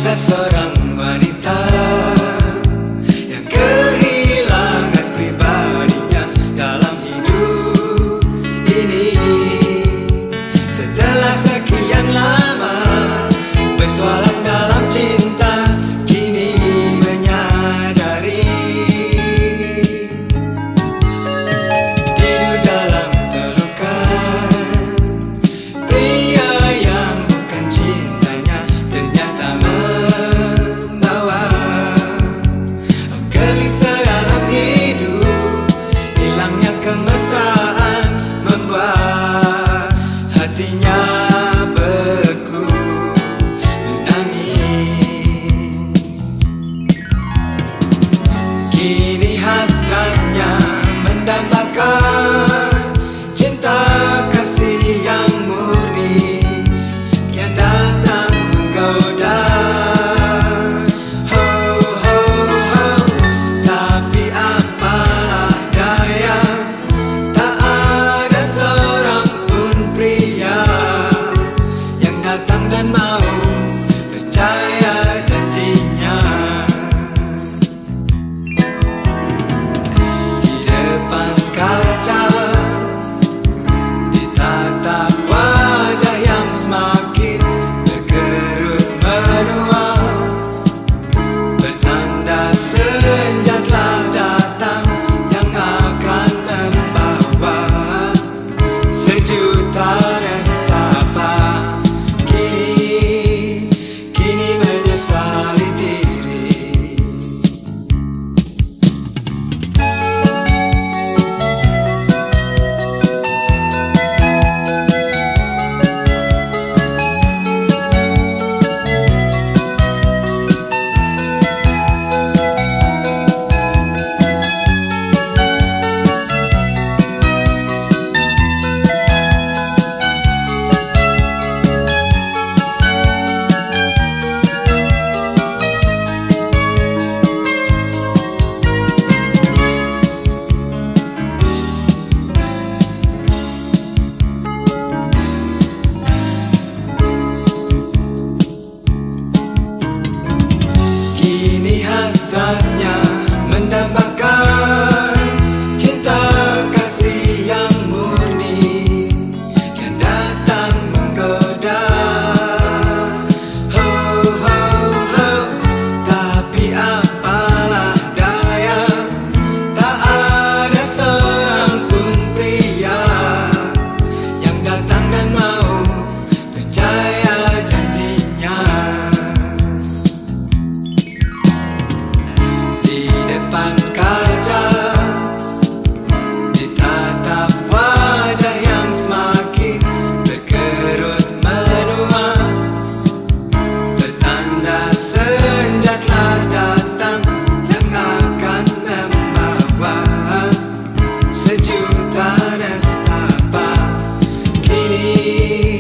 seseorang wanita yang kehilangan pribadinya dalam hidup ini. Setelah sekian lama bertualang dalam cinta, kini menyadari hidup dalam pelukan pria yang bukan cintanya ternyata membawa gelisah dalam hidup. Hilangnya kemesraan membuat hatinya beku menangis. Kini hasratnya mendambakan cinta kasih yang murni yang datang menggoda. Ho, ho, ho. Tapi apalah daya, tak ada seorang pun pria yang datang dan mau percaya janjinya. Di depan kaca ditatap wajah yang semakin berkerut menua, bertanda senja telah datang yang akan membawa sejuta nestapa. Kini menyesali diri. Kini hasratnya mendambakan cinta kasih yang murni yang datang menggoda. Ho, ho, ho. Tapi apalah daya, tak ada seorang pun pria yang datang dan mau percaya janjinya. Di depan kaca ditatap wajah yang semakin berkerut menua, bertanda senja telah datang yang akan membawa sejuta nestapa. Kini